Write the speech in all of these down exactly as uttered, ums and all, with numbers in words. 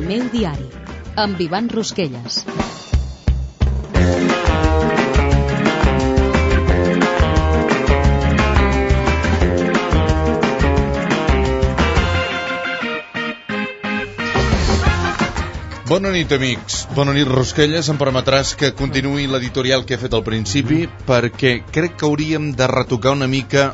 El meu diari, amb Ivan Rosquelles. Bona nit, amics. Bona nit, Rosquelles. Em permetràs que continuï l'editorial que he fet al principi, mm. perquè crec que hauríem de retocar una mica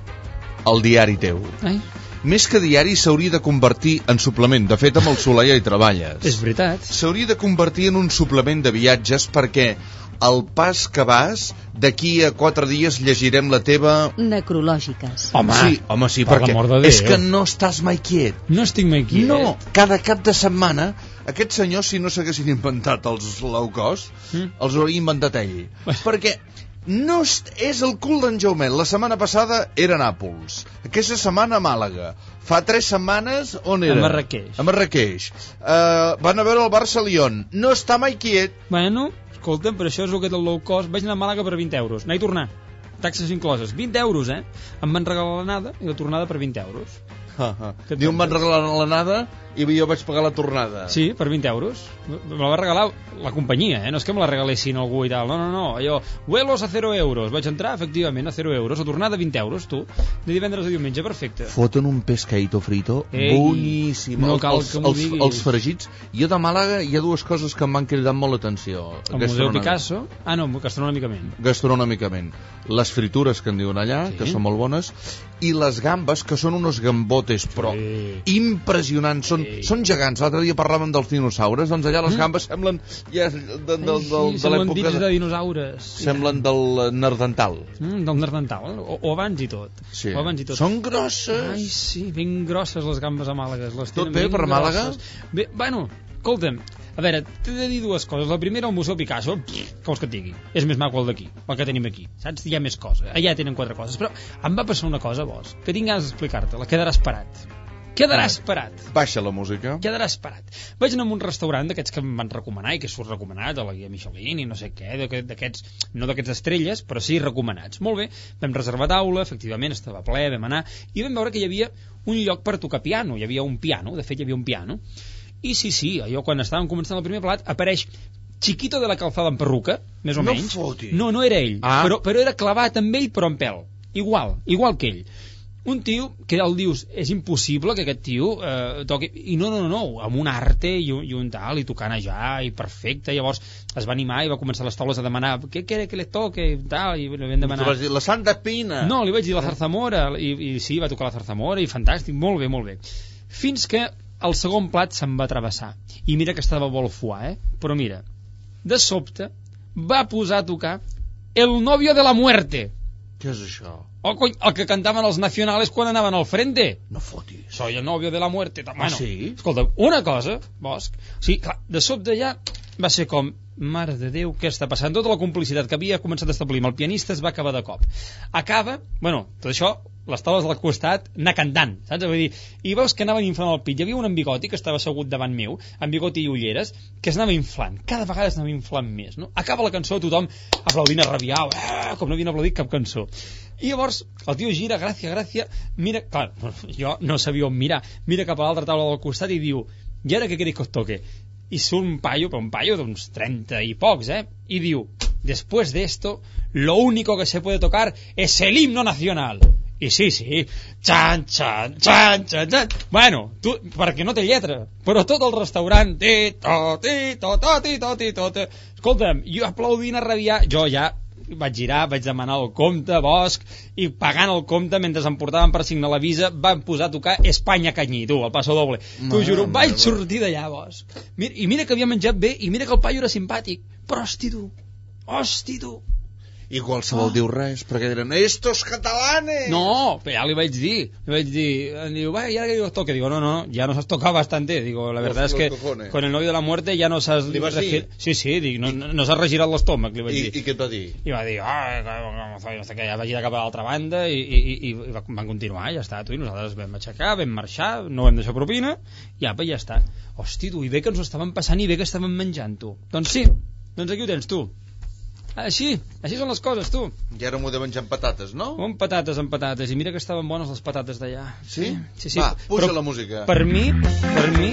el diari teu. Ai. Més que diari, s'hauria de convertir en suplement. De fet, amb el Soler ja hi treballes. És veritat. S'hauria de convertir en un suplement de viatges, perquè al pas que vas, d'aquí a quatre dies llegirem la teva... Necrològiques. Home, sí, home, sí, per perquè l'amor de Déu. És que no estàs mai quiet. No estic mai quiet. No, cada cap de setmana, aquests senyors, si no s'haguessin inventat els low cost, mm. els hauria inventat ell. Perquè no és, és el cul d'en Jaumet. La setmana passada era a Nàpols. Aquesta setmana a Màlaga. Fa tres setmanes, on era? A Marrakeix. A Marrakeix. Uh, van a veure el Barça-Lyon. No està mai quiet. Bueno, escolta'm, però això és el que té el low cost. Vaig anar a Màlaga per vint euros. Anar i tornar. Taxes incloses. vint euros, eh? Em van regalar l'anada i la tornada per vint euros. Ah, ah. Diu, em van regalar l'anada i jo vaig pagar la tornada. Sí, per vint euros. Me la va regalar la companyia, eh? No és que me la regalessin algú i tal. No, no, no. Allò, vuelos a zero euros. Vaig entrar, efectivament, a zero euros. La tornada vint euros, tu. De divendres a diumenge, perfecte. Foten un pescadito frito. Ei, boníssim. No cal els, que m'ho els, diguis. Els fregits. Jo de Màlaga hi ha dues coses que em van cridar molt l'atenció. El Museu Picasso. Ah, no, gastronòmicament. Gastronòmicament. Les fritures que en diuen allà, sí, que són molt bones, i les gambes, que són unos gambotes, però sí, impressionants. Són, sí, són gegants. L'altre dia parlàvem dels dinosaures, doncs allà les mm. gambes semblen ja de, de, de, Ai, sí, de, de l'època de, de dinosaures. Semblen del Nerdental. Mm, del Nerdental, o, o abans i tot. Sí. O abans i tot. Són grosses. Ai, sí, ben grosses les gambes a Màlaga. Les tot bé per Màlaga? Bé, bueno, escolta'm, a veure, t'he de dir dues coses. La primera, el Museu Picasso, pff, que vols que et digui, és més maco el d'aquí, el que tenim aquí, saps? Hi ha més coses, allà tenen quatre coses, però em va passar una cosa, vos, que tinc ganes d'explicar-te, la quedaràs parat. Quedaràs parat. Baixa la música. Quedaràs parat. Vaig anar a un restaurant d'aquests que em van recomanar i que surt recomanat a la guia Michelin i no sé què, d'aquests, no d'aquests estrelles, però sí recomanats. Molt bé, vam reservar taula, efectivament estava ple, vam anar, i vam veure que hi havia un lloc per tocar piano, hi havia un piano, de fet hi havia un piano, i sí, sí, allò quan estàvem començant el primer plat apareix Chiquito de la Calzada en perruca, més o no menys. Foti. No, no era ell, ah. però, però era clavat amb ell però amb pèl, igual, igual que ell. Un tio que el dius, és impossible que aquest tio eh, toqui, i no, no, no, no, amb un arte i un, i un tal, i tocant allà, i perfecte, llavors es va animar i va començar les taules a demanar què quiere que le toque, i tal, i li vam demanar... Tu vas dir, la Santa Pina! No, li vaig dir la zarzamora, i, i sí, va tocar la zarzamora, i fantàstic, molt bé, molt bé. Fins que el segon plat se'n va travessar, i mira que estava molt fuà, eh? Però mira, de sobte va posar a tocar El novio de la muerte. Què és això? Oh, cony, el que cantaven els nacionales quan anaven al frente. No fotis. Soy el novio de la muerte. Ah, bueno, sí? Escolta, una cosa, Bosch, sí, clar, de sobte ja va ser com, mare de Déu, què està passant? Tota la complicitat que havia començat a establir amb el pianista es va acabar de cop. Acaba, bueno, tot això, les taules del costat, anar cantant, saps? Vull dir, i veus que anaven inflant el pit. Hi havia un amb bigoti que estava assegut davant meu, amb bigoti i ulleres, que es anava inflant. Cada vegada es anava inflant més, no? Acaba la cançó, tothom aplaudint a rabiar, eh, com no havien aplaudit cap cançó. I llavors el tio gira, gràcia, gràcia, mira, clar, jo no sabia on mirar, mira cap a l'altra taula del costat i diu, i ara què queréis que os toque? I surt un paio, però un paio d'uns trenta i pocs, eh? I diu, después de esto, lo único que se puede tocar es el himno nacional. I sí, sí, xan, xan, xan, xan, xan. Bueno, tu, perquè no té lletra, però tot el restaurant, tito, tito, tito, tito, tito. Escolta'm, jo aplaudint a rabiar, jo ja vaig girar, vaig demanar el compte, Bosch, i pagant el compte, mentre em portaven per signar la visa, van posar a tocar Espanya Canyí, tu, el passo doble. T'ho juro, vaig sortir d'allà, Bosch. Mira, i mira que havia menjat bé, i mira que el paio era simpàtic, però hosti tu, hosti tu. I qualsevol oh. diu res, perquè diran, estos catalanes! No, però ja li vaig dir, li vaig dir, diu, va, ya que digo toque, digo, no, no, ya nos has tocado bastante, digo, la verdad los, es que cojones. Con el novio de la muerte ya nos has... ¿Li vas dir? Sí, sí, dic, no, nos has regirat l'estómac, li vaig I, dir. I què et va dir? I va dir, ah, no sé què, ja va girar cap a l'altra banda i, i, i, i van continuar, ja està, tu, i nosaltres vam aixecar, vam marxar, no vam deixar propina, i apa, ja està. Hosti, tu, i bé que ens ho estaven passant i bé que estaven menjant, tu. Doncs sí, doncs aquí ho tens, tu. Així, així són les coses, tu. I ara m'ho de menjar amb patates, no? Amb patates, amb patates. I mira que estaven bones les patates d'allà. Sí? Sí, sí. Va, puja però la música. Per mi, per mi,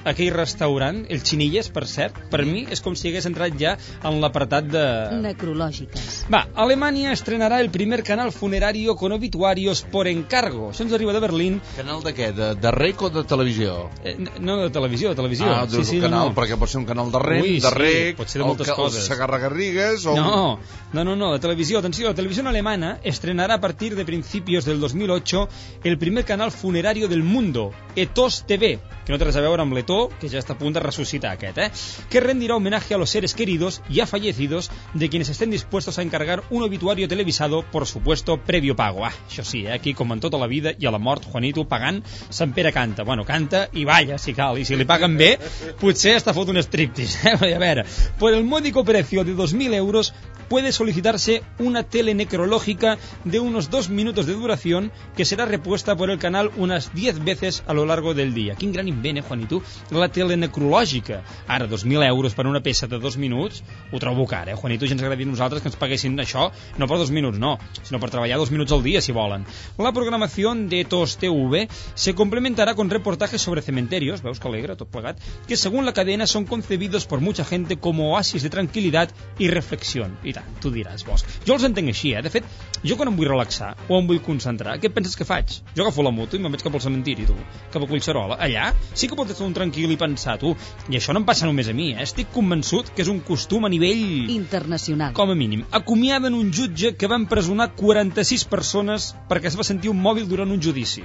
aquell restaurant, el Chinilles, per cert, per mi és com si hagués entrat ja en l'apartat de... necrològiques. Va, Alemanya estrenarà el primer canal funerario con obituarios por encargo. Això ens arriba de Berlín. Canal de què? De, de rec o de televisió? Eh, no, de televisió, de televisió. Ah, sí, sí, canal, no, no. perquè pot ser un canal de rec, Ui, de sí, rec, pot ser de moltes o, coses. o Segarra Garrigues, o... No, no, no, no, de televisió. Atenció, la televisión alemana estrenará a partir de principios del dos mil ocho el primer canal funerario del mundo, Ethos T V, que no té res a veure amb l'Eto, que ja està a punt de ressuscitar aquest, eh? Que rendirá homenaje a los seres queridos ya fallecidos de quienes estén dispuestos a encargar un obituario televisado, por supuesto, previo pago. Ah, això sí, eh? Aquí, com en tota la vida, i a la mort, Juanito, pagant, Sant Pere canta. Bueno, canta i balla, si cal, i si li paguen bé, potser hasta fot un striptease, eh? A veure, por el módico precio de dos mil euros puede solicitarse una tele necrológica de unos dos minutos de duración que será repuesta por el canal unas diez veces a lo largo del día. Quin gran invent, eh, Juanito? La tele necrològica. Ara, dos mil euros per una peça de dos minuts, ho trobo car, eh, Juanito? Ja ens agradaria a nosaltres que ens paguessin això, no per dos minuts, no, sinó per treballar dos minuts al dia, si volen. La programación de Ethos T V se complementará con reportajes sobre cementerios, veus que alegre, tot plegat, que según la cadena son concebidos por mucha gente como oasis de tranquilidad y reflexión. I tant, tu diràs, Bosch. Jo els entenc així, eh? De fet, jo quan em vull relaxar o em vull concentrar, què penses que faig? Jo agafo la moto i me'n vaig cap al cementiri, tu, cap a Collserola. Allà sí que pots estar un tranquil i pensar, tu. I això no em passa només a mi, eh? Estic convençut que és un costum a nivell... internacional. Com a mínim. Acomiaden un jutge que va empresonar quaranta-sis persones perquè es va sentir un mòbil durant un judici.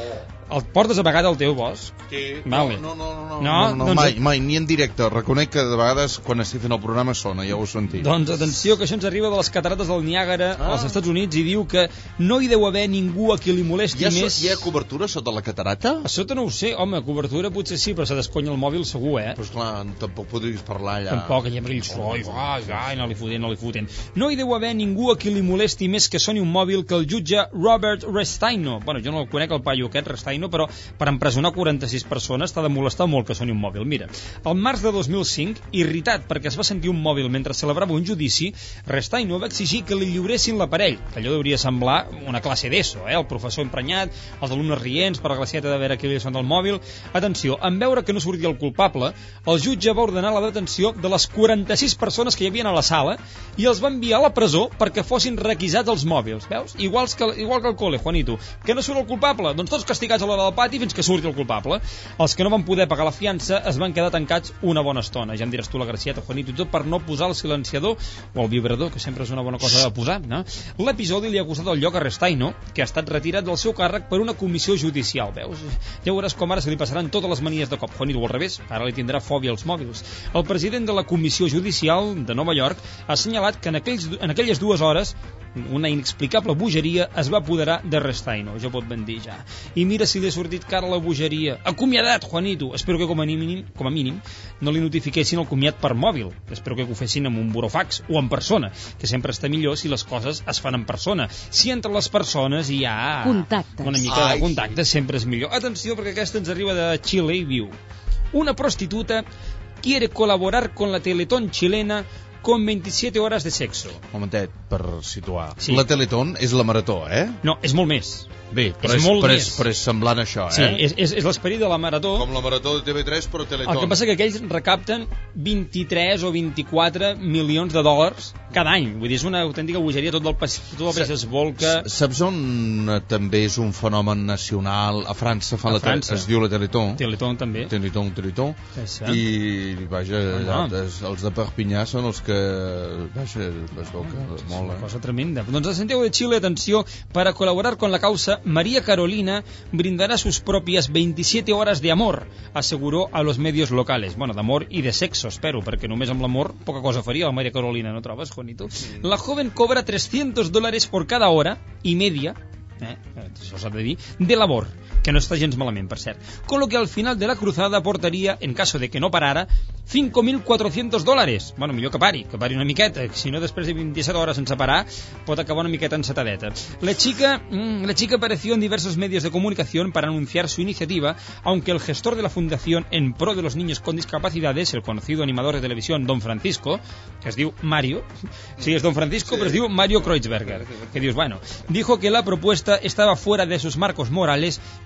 El portes a vegades el teu, Bosch? Sí. Vale. No, no, no, no, no, no, no, doncs... mai, mai, ni en directe. Reconec que de vegades quan estic fent el programa sona, ja ho he sentit. Doncs atenció, que això ens arriba de les catarates del Niàgara ah. als Estats Units i diu que no hi deu haver ningú a qui li molesti hi ha, més... Hi ha cobertura sota la catarata? A sota no ho sé, home, cobertura potser sí, però se desconya el mòbil segur, eh? Pues clar, tampoc podries parlar allà. Tampoc, allà amb aquell soroll, ai, ai, no li foten, no li foten. No hi deu haver ningú a qui li molesti més que soni un mòbil que el jutge Robert Restaino. Bueno, jo no el conec, el paio aquest, Restaino, però per empresonar quaranta-sis persones t'ha de molestar molt que soni un mòbil. Mira, al març de dos mil cinc, irritat perquè es va sentir un mòbil mentre celebrava un judici, Restaino va exigir que li lliuressin l'aparell, que allò hauria semblar una classe d'ESO, eh? El professor emprenyat, els alumnes rients per la glacieta de veure qui li sona el mòbil. Atenció, en veure que no sortia el culpable, el jutge va ordenar la detenció de les quaranta-sis persones que hi havia a la sala i els va enviar a la presó perquè fossin requisats els mòbils. Veus? Igual que, igual que el col·le, Juanito. Que no surt el culpable? Doncs tots castigats a l'hora del pati fins que surti el culpable. Els que no van poder pagar la fiança es van quedar tancats una bona estona. Ja em diràs tu la gracieta, Juanito, tot per no posar el silenciador o el vibrador, que sempre és una bona cosa de posar, no? L'episodi li ha costat el lloc a Restaino, que ha estat retirat del seu càrrec per una comissió judicial. Veus? Ja veuràs com ara se li passaran totes les manies de cop. Juanito, al revés, ara li tindrà fòbia als mòbils. El president de la comissió judicial de Nova York ha assenyalat que en, aquells, en aquelles dues hores una inexplicable bogeria es va apoderar de Restaino, jo pot ben dir ja. I mira si li ha sortit cara la bogeria. Acomiadat, Juanito! Espero que com a mínim, com a mínim no li notifiquessin el comiat per mòbil. Espero que ho fessin amb un burofax o en persona, que sempre està millor si les coses es fan en persona. Si entre les persones hi ha contactes, una mica Ai, de contacte, sí. Sempre és millor. Atenció, perquè aquesta ens arriba de Xile i diu: una prostituta quiere colaborar con la Teletón chilena con veintisiete horas de sexo. Un momentet, per situar. Sí. La Teletón és la marató, eh? No, és molt més. Bé, però és és, molt però més. és, però és semblant a això, Sí, eh? és, és, és l'esperit de la marató. Com la marató de T V tres, però Teletón. El que passa que aquells recapten vint-i-tres o vint-i-quatre milions de dòlars cada any. Vull dir, és una autèntica bogeria, tot el, tot el país es volca. Saps on eh, també és un fenomen nacional? A França, fa A la França. es diu la Teletón. Teletón també. Teletón, Teletón. Sí. I, vaja, Ah, no. els, els de Perpinyà són els que... Vaja, es veu que És molt, una eh? cosa tremenda. Doncs a Santiago de Chile, atenció, para colaborar con la causa, María Carolina brindará sus propias veintisiete horas de amor, aseguró a los medios locales. Bueno, d'amor i de sexo, espero, perquè només amb l'amor poca cosa faria la María Carolina, ¿no trobes, Juanito? La joven cobra trescientos dólares por cada hora y media, eh, això s'ha de dir, de labor, que no està gens malament, per cert. Con lo que al final de la cruzada aportaría, en caso de que no parara, cinco mil cuatrocientos dólares. Bueno, millor que pari, que pari una miqueta, si no després de veintisiete hores sense parar pot acabar una miqueta ensetadeta. La chica, mmm, la chica apareció en diversos medios de comunicación para anunciar su iniciativa, aunque el gestor de la Fundación en Pro de los Niños con Discapacidades, el conocido animador de televisión Don Francisco, que es diu Mario, sí, es Don Francisco, sí, pero es diu Mario Kreutzberger, que dius, bueno, dijo que la propuesta estaba fuera de sus marcos morales y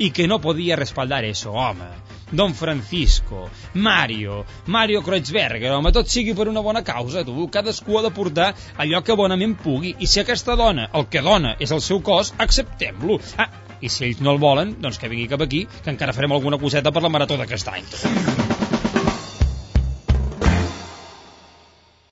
y que no podía respaldar eso, home. Don Francisco, Mario, Mario Kreuzberger, home, tot sigui per una bona causa, tu. Cadascú ha de portar allò que bonament pugui, i si aquesta dona el que dona és el seu cos, acceptem-lo. Ah, i si ells no el volen, doncs que vingui cap aquí, que encara farem alguna coseta per la marató d'aquest any.